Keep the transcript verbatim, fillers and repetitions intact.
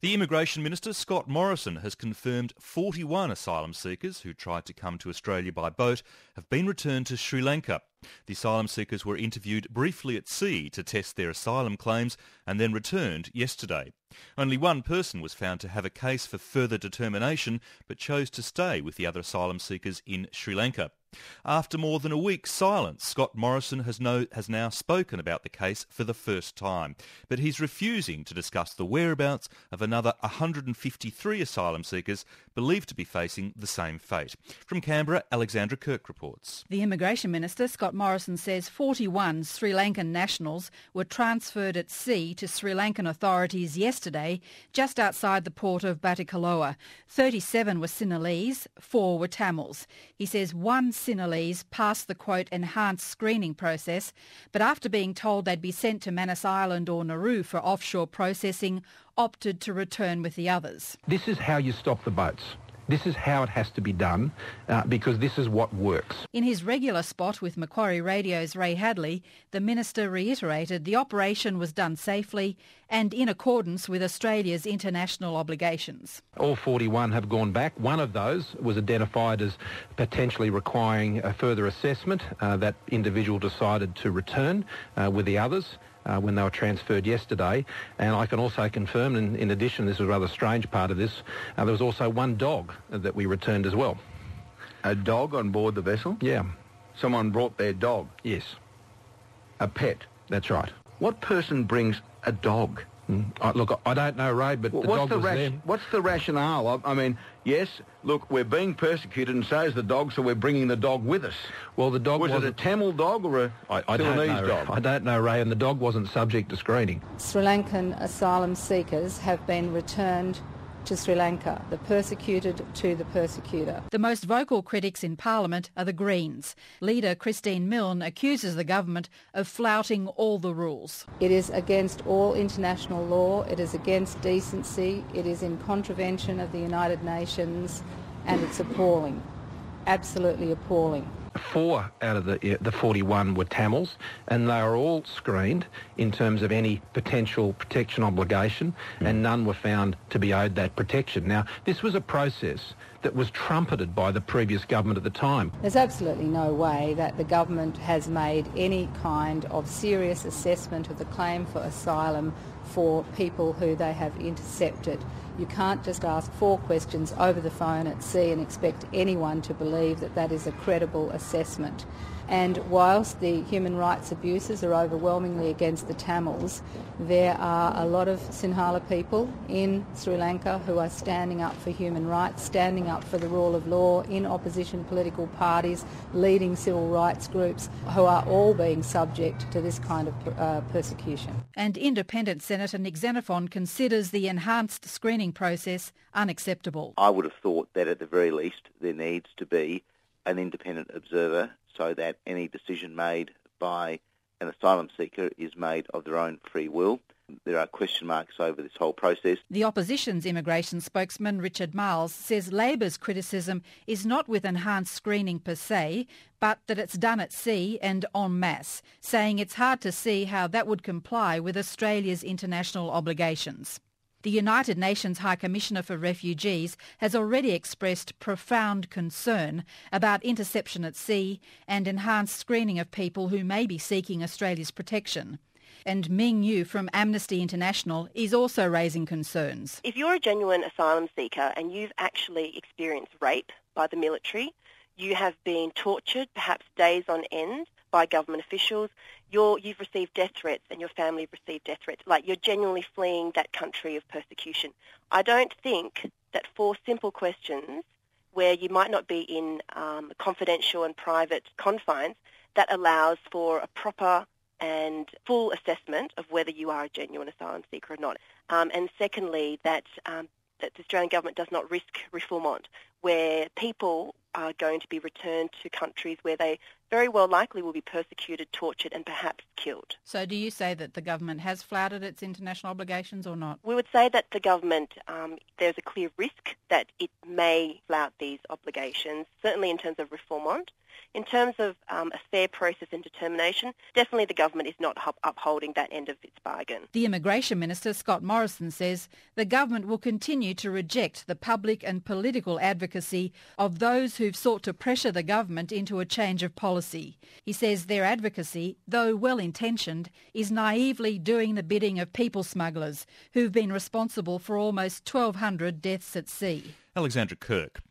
The Immigration Minister, Scott Morrison, has confirmed forty-one asylum seekers who tried to come to Australia by boat have been returned to Sri Lanka. The asylum seekers were interviewed briefly at sea to test their asylum claims and then returned yesterday. Only one person was found to have a case for further determination but chose to stay with the other asylum seekers in Sri Lanka. After more than a week's silence, Scott Morrison has, no, has now spoken about the case for the first time, but he's refusing to discuss the whereabouts of another one hundred fifty-three asylum seekers believed to be facing the same fate. From Canberra, Alexandra Kirk reports. The Immigration Minister, Scott Morrison, says forty-one Sri Lankan nationals were transferred at sea to Sri Lankan authorities yesterday just outside the port of Batticaloa. thirty-seven were Sinhalese, four were Tamils. He says one Sinhalese passed the, quote, enhanced screening process, but after being told they'd be sent to Manus Island or Nauru for offshore processing, opted to return with the others. This is how you stop the boats. This is how it has to be done, uh, because this is what works. In his regular spot with Macquarie Radio's Ray Hadley, the Minister reiterated the operation was done safely and in accordance with Australia's international obligations. All forty-one have gone back. One of those was identified as potentially requiring a further assessment. Uh, that individual decided to return uh, with the others. Uh, when they were transferred yesterday. And I can also confirm, and in addition, this was a rather strange part of this, uh, there was also one dog that we returned as well. A dog on board the vessel? Yeah. Someone brought their dog? Yes. A pet? That's right. What person brings a dog? Mm. I, look, I don't know, Ray, but well, the what's dog the was ras- there. What's the rationale? I, I mean, yes, look, we're being persecuted and so is the dog, so we're bringing the dog with us. Well, the dog was it a Tamil dog or a I, I don't Sinhalese know. dog? I don't know, Ray, and the dog wasn't subject to screening. Sri Lankan asylum seekers have been returned to Sri Lanka, the persecuted to the persecutor. The most vocal critics in Parliament are the Greens. Leader Christine Milne accuses the government of flouting all the rules. It is against all international law, it is against decency, it is in contravention of the United Nations, and it's appalling. Absolutely appalling. Four out of the the forty-one were Tamils, and they were all screened in terms of any potential protection obligation, and none were found to be owed that protection. Now, this was a process that was trumpeted by the previous government at the time. There's absolutely no way that the government has made any kind of serious assessment of the claim for asylum for people who they have intercepted. You can't just ask four questions over the phone at sea and expect anyone to believe that that is a credible assessment. And whilst the human rights abuses are overwhelmingly against the Tamils, there are a lot of Sinhala people in Sri Lanka who are standing up for human rights, standing up for the rule of law, in opposition political parties, leading civil rights groups, who are all being subject to this kind of uh, persecution. And Independent Senator Nick Xenophon considers the enhanced screening process unacceptable. I would have thought that at the very least there needs to be an independent observer so that any decision made by an asylum seeker is made of their own free will. There are question marks over this whole process. The opposition's immigration spokesman, Richard Marles, says Labor's criticism is not with enhanced screening per se, but that it's done at sea and en masse, saying it's hard to see how that would comply with Australia's international obligations. The United Nations High Commissioner for Refugees has already expressed profound concern about interception at sea and enhanced screening of people who may be seeking Australia's protection. And Ming Yu from Amnesty International is also raising concerns. If you're a genuine asylum seeker and you've actually experienced rape by the military, you have been tortured, perhaps days on end, by government officials, you're, you've received death threats and your family have received death threats, like you're genuinely fleeing that country of persecution. I don't think that four simple questions where you might not be in um, confidential and private confines, that allows for a proper and full assessment of whether you are a genuine asylum seeker or not. Um, and secondly, that, um, that the Australian government does not risk refoulement, where people are going to be returned to countries where they very well likely will be persecuted, tortured and perhaps killed. So do you say that the government has flouted its international obligations or not? We would say that the government, um, there's a clear risk that it may flout these obligations, certainly in terms of refoulement. In terms of um, a fair process and determination, definitely the government is not up- upholding that end of its bargain. The Immigration Minister, Scott Morrison, says the government will continue to reject the public and political advocacy of those who've sought to pressure the government into a change of policy. He says their advocacy, though well-intentioned, is naively doing the bidding of people smugglers who've been responsible for almost twelve hundred deaths at sea. Alexandra Kirk.